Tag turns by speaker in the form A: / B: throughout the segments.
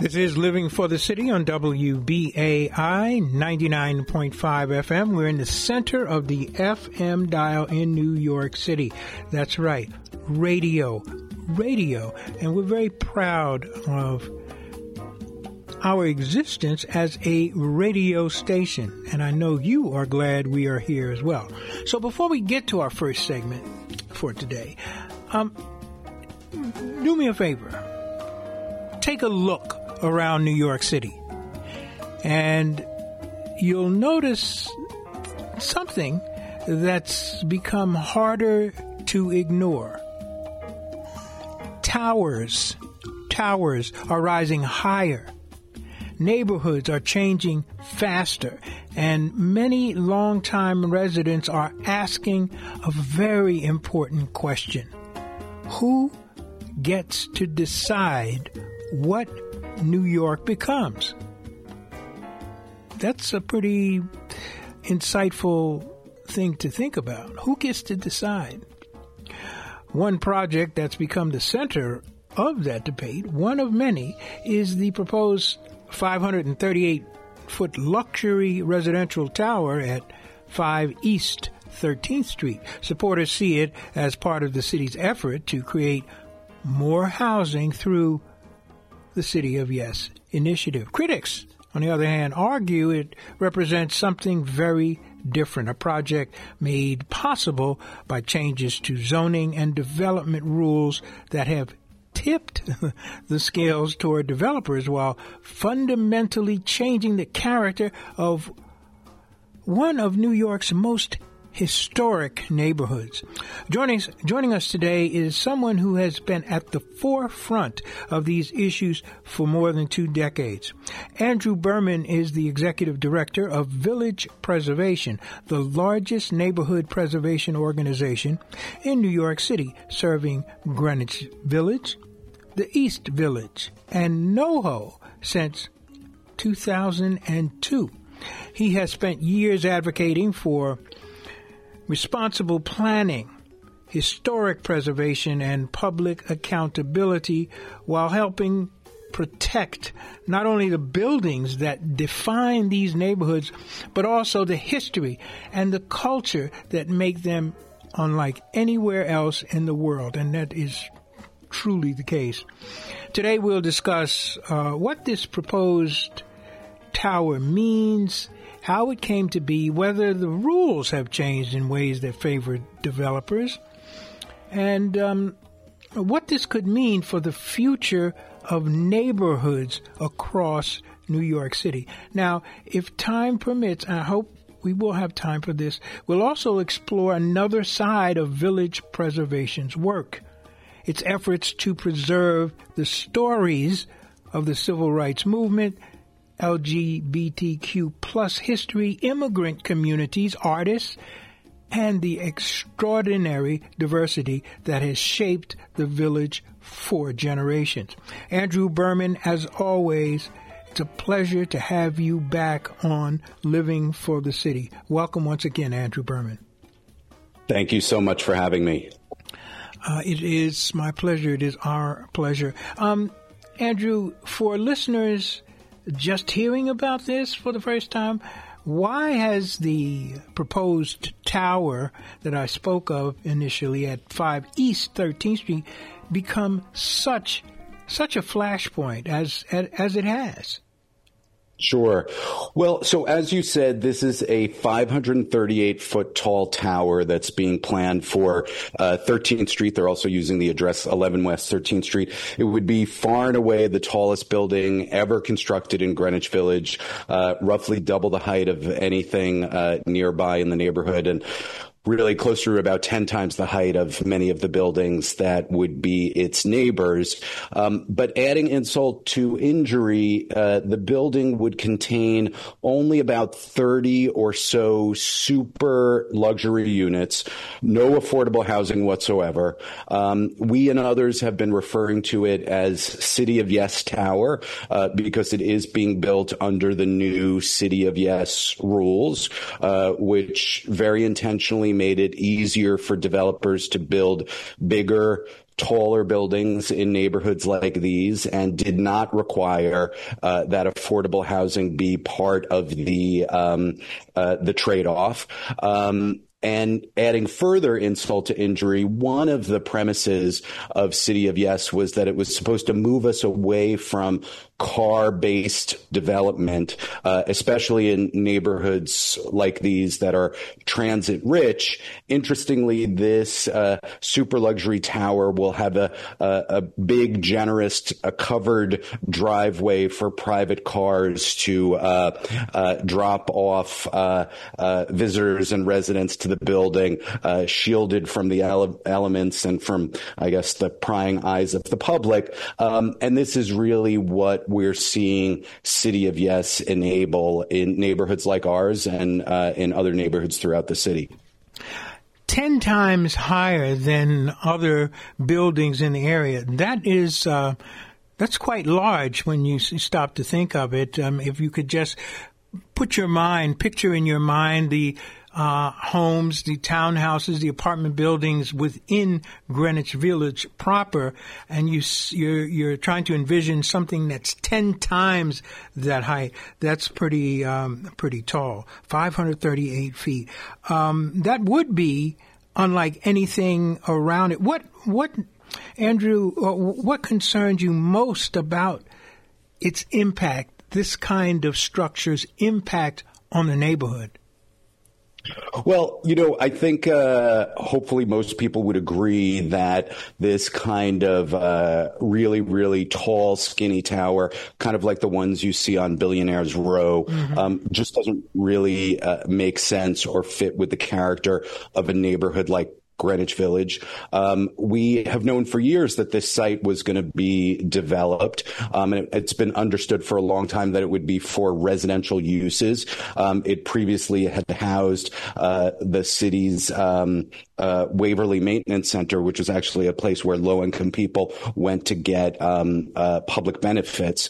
A: This is Living for the City on WBAI 99.5 FM. We're in the center of the FM dial in New York City. That's right, radio. And we're very proud of our existence as a radio station. And I know you are glad we are here as well. So before we get to our first segment for today, do me a favor. Take a look around New York City, and you'll notice something that's become harder to ignore. Towers are rising higher. Neighborhoods are changing faster, and many longtime residents are asking a very important question. Who gets to decide what New York becomes? That's a pretty insightful thing to think about. Who gets to decide? One project that's become the center of that debate, one of many, is the proposed 538-foot luxury residential tower at 5 East 13th Street. Supporters see it as part of the city's effort to create more housing through the City of Yes initiative. Critics, on the other hand, argue it represents something very different, a project made possible by changes to zoning and development rules that have tipped the scales toward developers while fundamentally changing the character of one of New York's most historic neighborhoods. Joining us today is someone who has been at the forefront of these issues for more than 2 decades. Andrew Berman is the executive director of Village Preservation, the largest neighborhood preservation organization in New York City, serving Greenwich Village, the East Village, and NoHo since 2002. He has spent years advocating for responsible planning, historic preservation, and public accountability while helping protect not only the buildings that define these neighborhoods, but also the history and the culture that make them unlike anywhere else in the world. And that is truly the case. Today we'll discuss what this proposed tower means, how it came to be, whether the rules have changed in ways that favor developers, and what this could mean for the future of neighborhoods across New York City. Now, if time permits, I hope we will have time for this, we'll also explore another side of Village Preservation's work, its efforts to preserve the stories of the civil rights movement, LGBTQ plus history, immigrant communities, artists, and the extraordinary diversity that has shaped the village for generations. Andrew Berman, as always, it's a pleasure to have you back on Living for the City. Welcome once again, Andrew Berman.
B: Thank you so much for having me.
A: It is my pleasure. It is our pleasure. Andrew, for listeners just hearing about this for the first time, why has the proposed tower that I spoke of initially at 5 East 13th Street become such a flashpoint as it has?
B: Sure. Well, so as you said, this is a 538-foot tall tower that's being planned for 13th Street. They're also using the address 11 West 13th Street. It would be far and away the tallest building ever constructed in Greenwich Village, roughly double the height of anything nearby in the neighborhood, and really close to about 10 times the height of many of the buildings that would be its neighbors. But adding insult to injury, the building would contain only about 30 or so super luxury units, no affordable housing whatsoever. We and others have been referring to it as City of Yes Tower because it is being built under the new City of Yes rules, which very intentionally made it easier for developers to build bigger, taller buildings in neighborhoods like these and did not require that affordable housing be part of the trade-off. And adding further insult to injury, one of the premises of City of Yes was that it was supposed to move us away from car-based development, especially in neighborhoods like these that are transit-rich. Interestingly, this super luxury tower will have a big, generous, covered driveway for private cars to drop off visitors and residents to the building, shielded from the elements and from, I guess, the prying eyes of the public. And this is really what we're seeing City of Yes enable in neighborhoods like ours and in other neighborhoods throughout the city.
A: 10 times higher than other buildings in the area. That is, that's quite large when you stop to think of it. If you could just picture in your mind the homes, the townhouses, the apartment buildings within Greenwich Village proper, and you're trying to envision something that's 10 times that height. That's pretty tall, 538 feet. That would be unlike anything around it. What Andrew? What concerns you most about its impact? This kind of structure's impact on the neighborhood?
B: Well, I think hopefully most people would agree that this kind of really, really tall, skinny tower, kind of like the ones you see on Billionaires Row, just doesn't really make sense or fit with the character of a neighborhood like Greenwich Village. We have known for years that this site was going to be developed. And it's been understood for a long time that it would be for residential uses. It previously had housed the city's Waverly Maintenance Center, which was actually a place where low-income people went to get public benefits.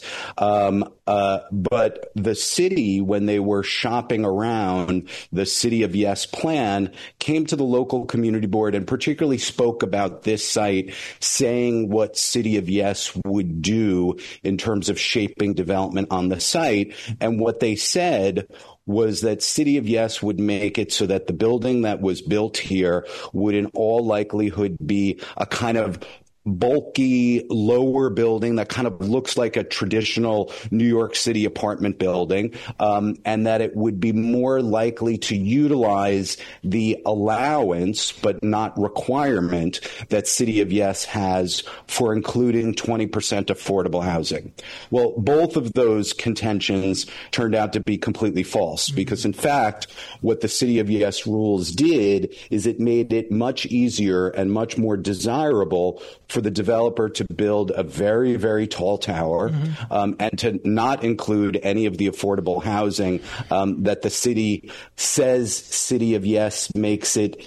B: But the city, when they were shopping around the City of Yes plan, came to the local community board and particularly spoke about this site, saying what City of Yes would do in terms of shaping development on the site. And what they said was that City of Yes would make it so that the building that was built here would in all likelihood be a kind of bulky lower building that kind of looks like a traditional New York City apartment building, and that it would be more likely to utilize the allowance but not requirement that City of Yes has for including 20% affordable housing. Well, both of those contentions turned out to be completely false, because in fact, what the City of Yes rules did is it made it much easier and much more desirable for the developer to build a very, very tall tower, and to not include any of the affordable housing that the city says City of Yes makes it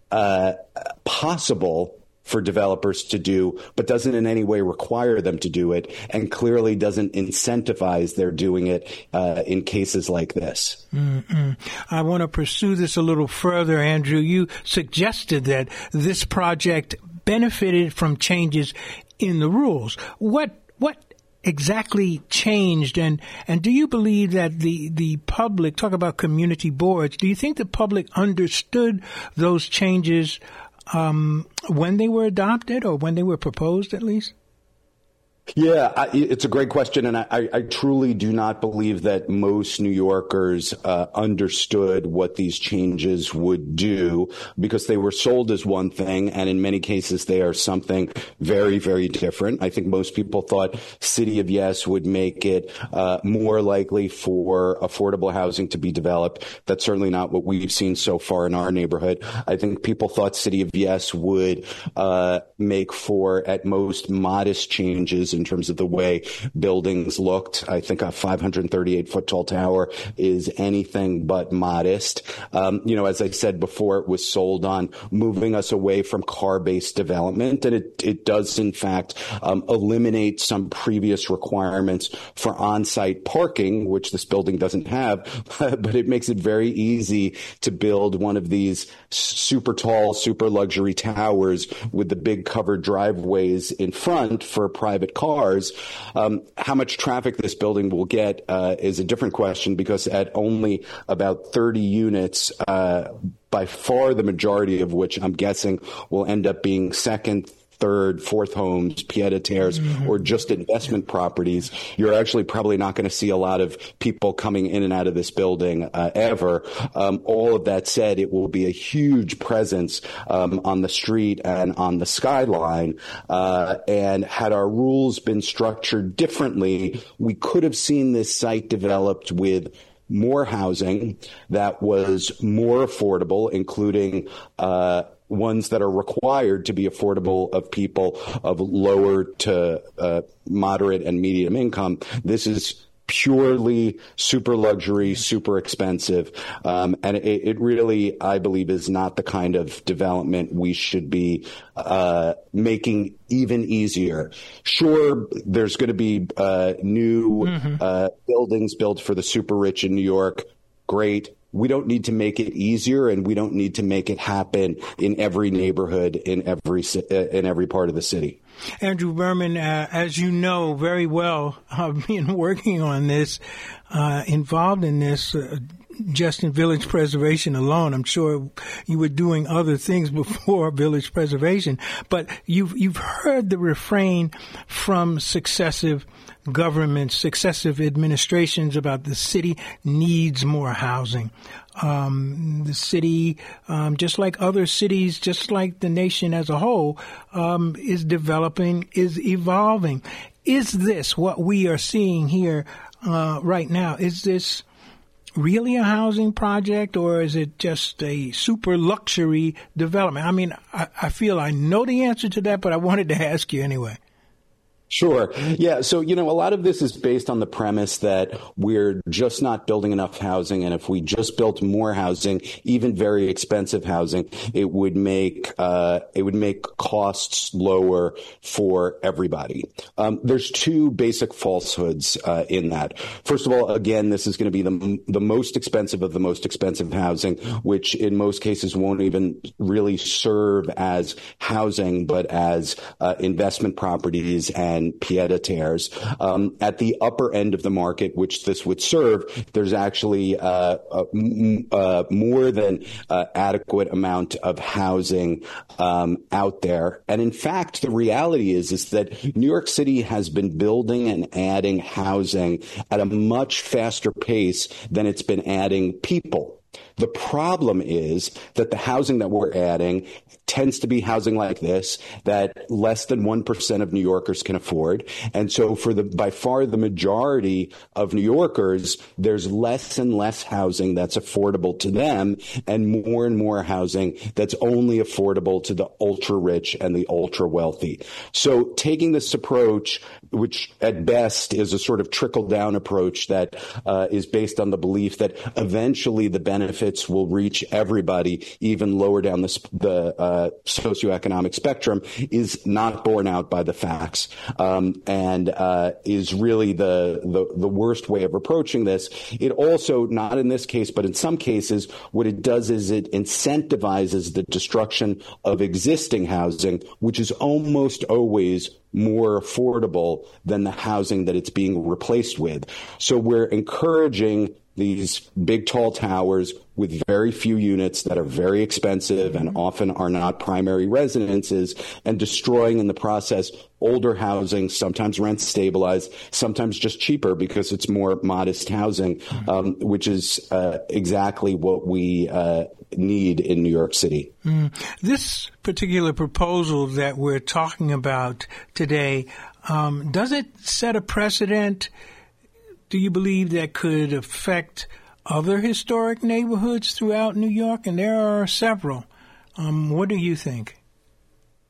B: possible for developers to do, but doesn't in any way require them to do it, and clearly doesn't incentivize their doing it in cases like this.
A: I want to pursue this a little further, Andrew. You suggested that this project benefited from changes in the rules. What exactly changed, and do you believe that the public, talk about community boards, do you think the public understood those changes when they were adopted, or when they were proposed at least?
B: Yeah, it's a great question, and I truly do not believe that most New Yorkers understood what these changes would do, because they were sold as one thing, and in many cases they are something very, very different. I think most people thought City of Yes would make it more likely for affordable housing to be developed. That's certainly not what we've seen so far in our neighborhood. I think people thought City of Yes would make for, at most, modest changes in terms of the way buildings looked. I think a 538-foot tall tower is anything but modest. As I said before, it was sold on moving us away from car-based development, and it does, in fact, eliminate some previous requirements for on-site parking, which this building doesn't have, but it makes it very easy to build one of these super tall, super luxury towers with the big covered driveways in front for private cars. How much traffic this building will get is a different question, because at only about 30 units, by far the majority of which I'm guessing will end up being second, third, fourth homes, pied-à-terres, or just investment properties, you're actually probably not going to see a lot of people coming in and out of this building ever. All of that said, it will be a huge presence on the street and on the skyline. And had our rules been structured differently, we could have seen this site developed with more housing that was more affordable, including ones that are required to be affordable of people of lower to moderate and medium income. This is purely super luxury, super expensive. And it really, I believe, is not the kind of development we should be making even easier. Sure, there's going to be new buildings built for the super rich in New York. Great. We don't need to make it easier, and we don't need to make it happen in every neighborhood, in every part of the city.
A: Andrew Berman, as you know very well, I've been working on this, involved in this, just in village preservation alone. I'm sure you were doing other things before village preservation, but you've heard the refrain from successive governments, successive administrations about the city needs more housing. The city, just like other cities, just like the nation as a whole, is developing, is evolving. Is this what we are seeing here right now? Is this really a housing project, or is it just a super luxury development? I mean, I feel I know the answer to that, but I wanted to ask you anyway.
B: Sure. Yeah. So, a lot of this is based on the premise that we're just not building enough housing. And if we just built more housing, even very expensive housing, it would make costs lower for everybody. There's two basic falsehoods in that. First of all, again, this is going to be the most expensive of the most expensive housing, which in most cases won't even really serve as housing, but as investment properties and pied-à-terres. At the upper end of the market, which this would serve, there's actually more than adequate amount of housing out there. And in fact, the reality is that New York City has been building and adding housing at a much faster pace than it's been adding people. The problem is that the housing that we're adding tends to be housing like this that less than 1% of New Yorkers can afford. And so for by far the majority of New Yorkers, there's less and less housing that's affordable to them, and more housing that's only affordable to the ultra rich and the ultra wealthy. So taking this approach, which at best is a sort of trickle down approach that is based on the belief that eventually the benefits will reach everybody, even lower down the socioeconomic spectrum, is not borne out by the facts, and is really the worst way of approaching this. It also, not in this case, but in some cases, what it does is it incentivizes the destruction of existing housing, which is almost always more affordable than the housing that it's being replaced with. So we're encouraging these big, tall towers with very few units that are very expensive and often are not primary residences, and destroying in the process older housing, sometimes rent stabilized, sometimes just cheaper because it's more modest housing, which is exactly what we need in New York City.
A: This particular proposal that we're talking about today, does it set a precedent, do you believe, that could affect other historic neighborhoods throughout New York? And there are several. What do you think?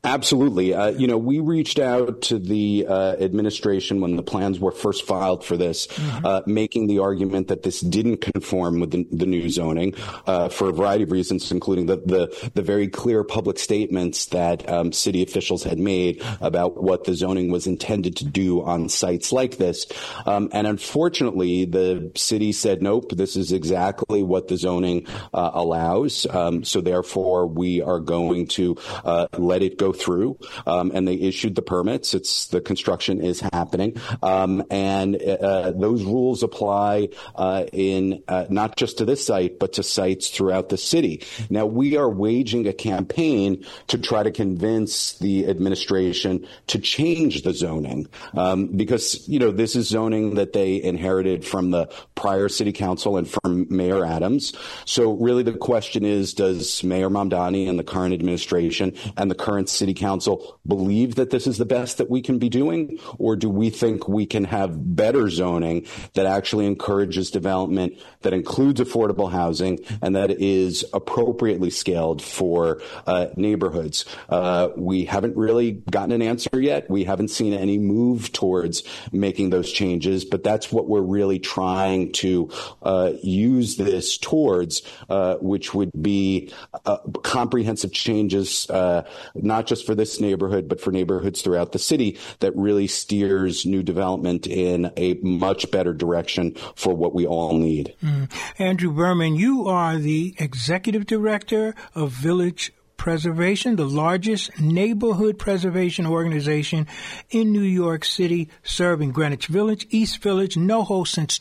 B: Absolutely. We reached out to the administration when the plans were first filed for this, making the argument that this didn't conform with the new zoning for a variety of reasons, including the very clear public statements that city officials had made about what the zoning was intended to do on sites like this. And unfortunately, the city said, nope, this is exactly what the zoning allows. So therefore, we are going to let it go through, and they issued the permits. The construction is happening, and those rules apply in not just to this site, but to sites throughout the city. Now, we are waging a campaign to try to convince the administration to change the zoning, because this is zoning that they inherited from the prior city council and from Mayor Adams. So really, the question is, does Mayor Mamdani and the current administration and the current city council believe that this is the best that we can be doing, or do we think we can have better zoning that actually encourages development, that includes affordable housing, and that is appropriately scaled for neighborhoods? We haven't really gotten an answer yet. We haven't seen any move towards making those changes, but that's what we're really trying to use this towards, which would be comprehensive changes, not just for this neighborhood, but for neighborhoods throughout the city, that really steers new development in a much better direction for what we all need.
A: Andrew Berman, you are the executive director of Village Preservation, the largest neighborhood preservation organization in New York City, serving Greenwich Village, East Village, NoHo since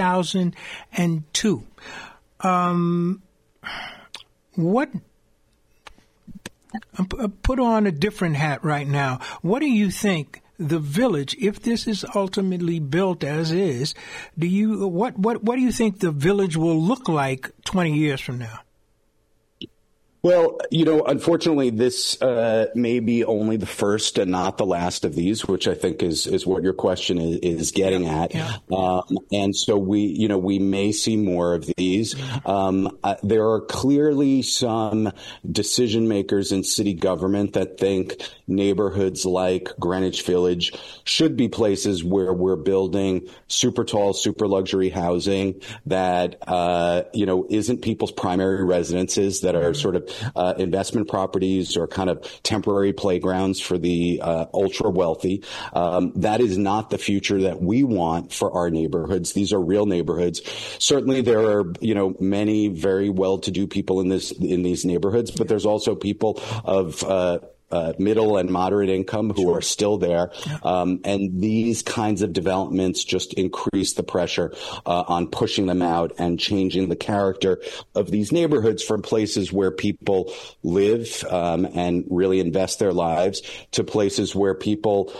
A: 2002. Put on a different hat right now. What do you think the village, if this is ultimately built as is, what do you think the village will look like 20 years from now?
B: Well, unfortunately, this may be only the first and not the last of these, which I think is what your question is getting at. Yeah. And so we may see more of these. There are clearly some decision makers in city government that think neighborhoods like Greenwich Village should be places where we're building super tall, super luxury housing that, isn't people's primary residences, that are sort of investment properties or kind of temporary playgrounds for the ultra wealthy. That is not the future that we want for our neighborhoods. These are real neighborhoods. Certainly there are, many very well-to-do people in these neighborhoods, but there's also people of middle and moderate income who are still there. And these kinds of developments just increase the pressure on pushing them out and changing the character of these neighborhoods from places where people live and really invest their lives to places where people,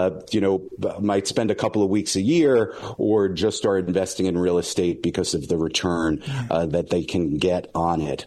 B: might spend a couple of weeks a year or just are investing in real estate because of the return that they can get on it.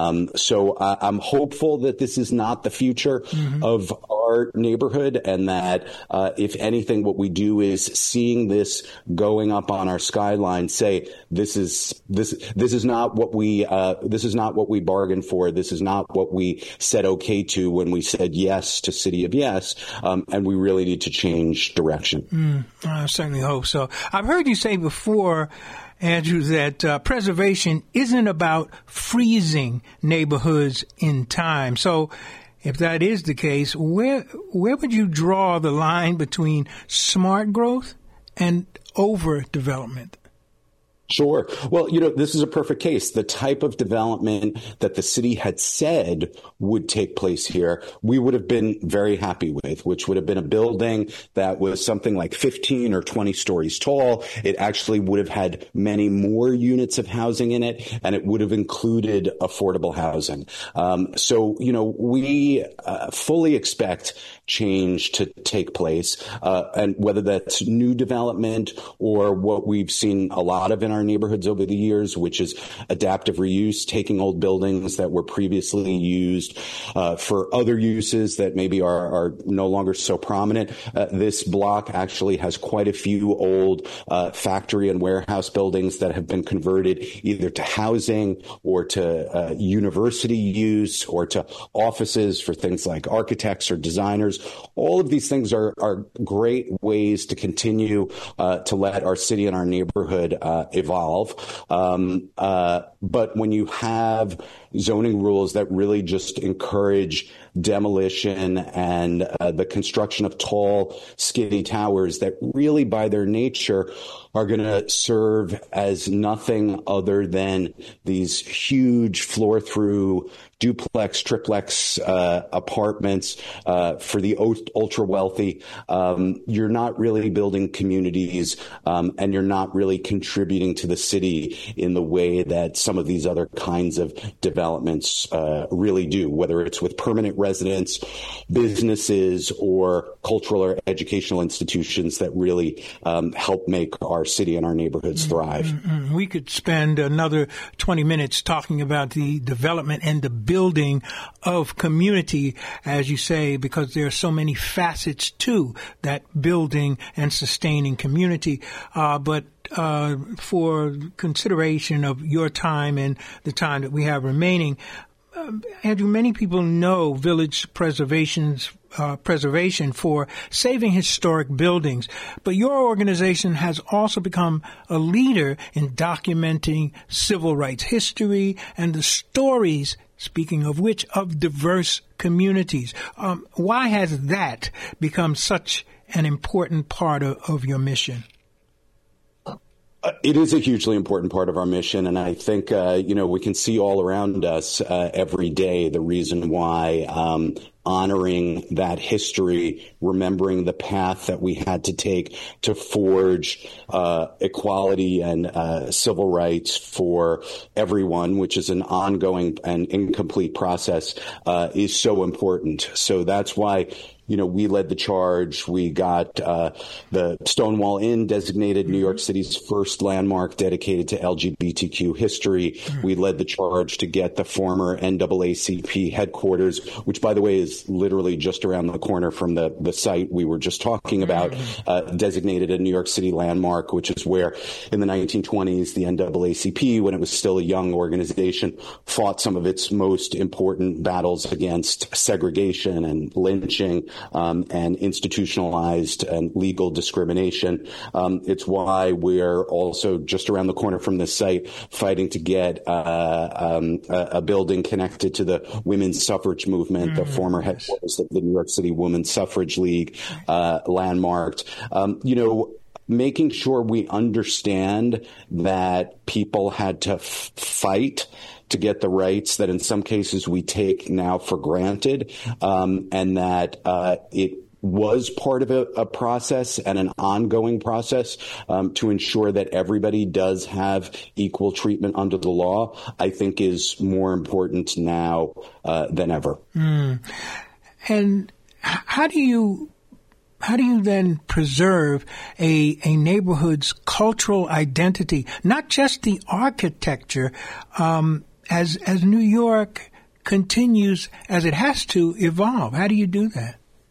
B: So I'm hopeful that this is not the future of our neighborhood, and that if anything, what we do is, seeing this going up on our skyline, say this is not what we bargained for. This is not what we said okay to when we said yes to City of Yes, and we really need to change direction.
A: I certainly hope so. I've heard you say before, Andrew, that preservation isn't about freezing neighborhoods in time. So if that is the case, where would you draw the line between smart growth and overdevelopment?
B: Sure. Well, this is a perfect case. The type of development that the city had said would take place here, we would have been very happy with, which would have been a building that was something like 15 or 20 stories tall. It actually would have had many more units of housing in it, and it would have included affordable housing. So, we fully expect change to take place, and whether that's new development or what we've seen a lot of in our our neighborhoods over the years, which is adaptive reuse, taking old buildings that were previously used for other uses that maybe are no longer so prominent. This block actually has quite a few old factory and warehouse buildings that have been converted either to housing or to university use or to offices for things like architects or designers. All of these things are great ways to continue to let our city and our neighborhood evolve. But when you have zoning rules that really just encourage demolition and the construction of tall, skinny towers that really by their nature are going to serve as nothing other than these huge floor-through duplex, triplex apartments for the ultra wealthy. You're not really building communities, and you're not really contributing to the city in the way that some of these other kinds of developments really do, whether it's with permanent residents, businesses, or cultural or educational institutions that really help make our city and our neighborhoods thrive.
A: We could spend another 20 minutes talking about the development and the building of community, as you say, because there are so many facets to that building and sustaining community. But for consideration of your time and the time that we have remaining, Andrew, many people know village preservation for saving historic buildings, but your organization has also become a leader in documenting civil rights history and the stories, speaking of which, of diverse communities. Why has that become such an important part of your mission?
B: It is a hugely important part of our mission, and I think, we can see all around us every day the reason why honoring that history, remembering the path that we had to take to forge equality and civil rights for everyone, which is an ongoing and incomplete process, is so important. So that's why we led the charge. We got the Stonewall Inn designated New York City's first landmark dedicated to LGBTQ history. We led the charge to get the former NAACP headquarters, which, by the way, is literally just around the corner from the site we were just talking about, designated a New York City landmark, which is where in the 1920s, the NAACP, when it was still a young organization, fought some of its most important battles against segregation and lynching, and institutionalized and legal discrimination. It's why we're also just around the corner from this site fighting to get a building connected to the women's suffrage movement, the former headquarters of the New York City Women's Suffrage League, landmarked. Making sure we understand that people had to fight to get the rights that in some cases we take now for granted, and that it was part of a process and an ongoing process to ensure that everybody does have equal treatment under the law, I think is more important now than ever.
A: And how do you then preserve a neighborhood's cultural identity, not just the architecture, as New York continues, as it has to, evolve? How do you do that?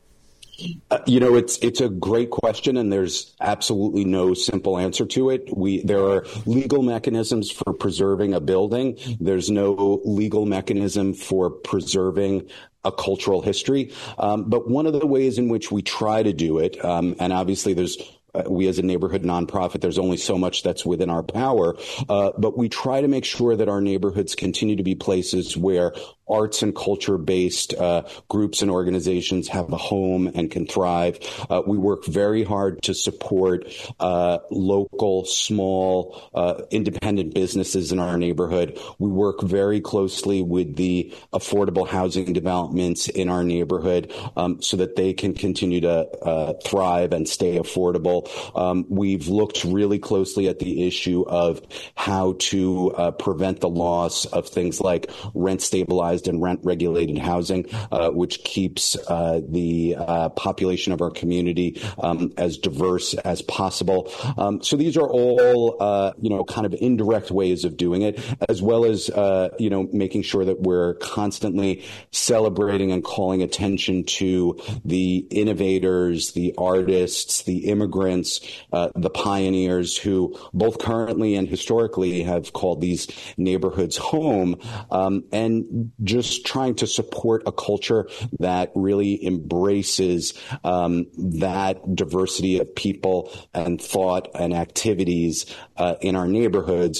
B: It's a great question, and there's absolutely no simple answer to it. There are legal mechanisms for preserving a building. There's no legal mechanism for preserving a cultural history. But one of the ways in which we try to do it, and obviously we as a neighborhood nonprofit, there's only so much that's within our power, but we try to make sure that our neighborhoods continue to be places where arts and culture-based groups and organizations have a home and can thrive. We work very hard to support local, small, independent businesses in our neighborhood. We work very closely with the affordable housing developments in our neighborhood so that they can continue to thrive and stay affordable. We've looked really closely at the issue of how to prevent the loss of things like rent-stabilized subsidized and rent-regulated housing, which keeps the population of our community as diverse as possible. So these are all, kind of indirect ways of doing it, as well as, making sure that we're constantly celebrating and calling attention to the innovators, the artists, the immigrants, the pioneers who both currently and historically have called these neighborhoods home, and just trying to support a culture that really embraces that diversity of people and thought and activities in our neighborhoods.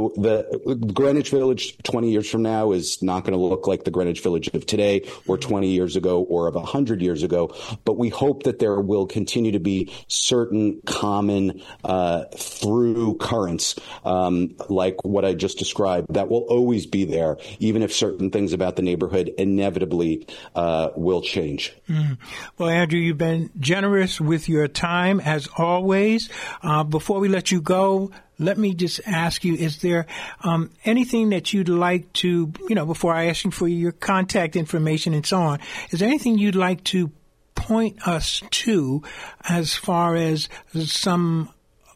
B: The Greenwich Village 20 years from now is not going to look like the Greenwich Village of today or 20 years ago or of 100 years ago, but we hope that there will continue to be certain common through currents, like what I just described, that will always be there, even if certain things about the neighborhood inevitably will change.
A: Well, Andrew, you've been generous with your time, as always. Before we let you go, let me just ask you, is there anything that you'd like to, before I ask you for your contact information and so on, is there anything you'd like to point us to as far as some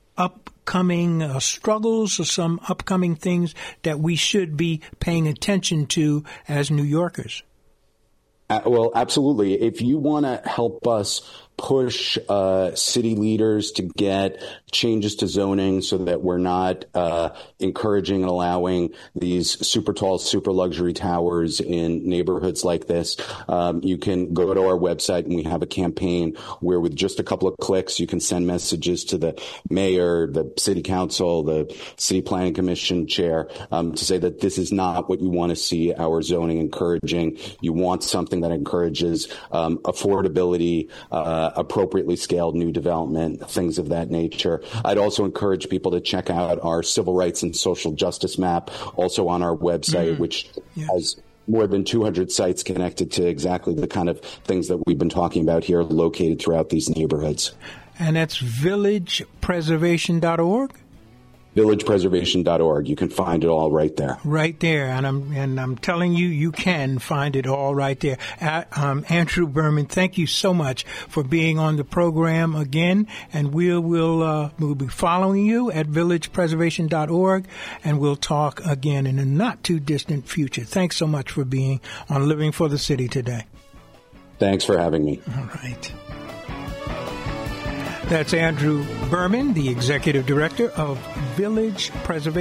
A: upcoming struggles or some upcoming things that we should be paying attention to as New Yorkers?
B: Well, absolutely. If you want to help us push city leaders to get changes to zoning so that we're not encouraging and allowing these super tall, super luxury towers in neighborhoods like this, you can go to our website, and we have a campaign where with just a couple of clicks, you can send messages to the mayor, the city council, the city planning commission chair, to say that this is not what you want to see our zoning encouraging. You want something that encourages affordability, appropriately scaled new development, things of that nature. I'd also encourage people to check out our civil rights and social justice map, also on our website, which has more than 200 sites connected to exactly the kind of things that we've been talking about here, located throughout these neighborhoods.
A: And that's villagepreservation.org?
B: villagepreservation.org. You can find it all right there.
A: Right there. And I'm telling you, you can find it all right there. Andrew Berman, thank you so much for being on the program again. And we'll be following you at villagepreservation.org, and we'll talk again in a not too distant future. Thanks so much for being on Living for the City today.
B: Thanks for having me.
A: All right. That's Andrew Berman, the Executive Director of Village Preservation.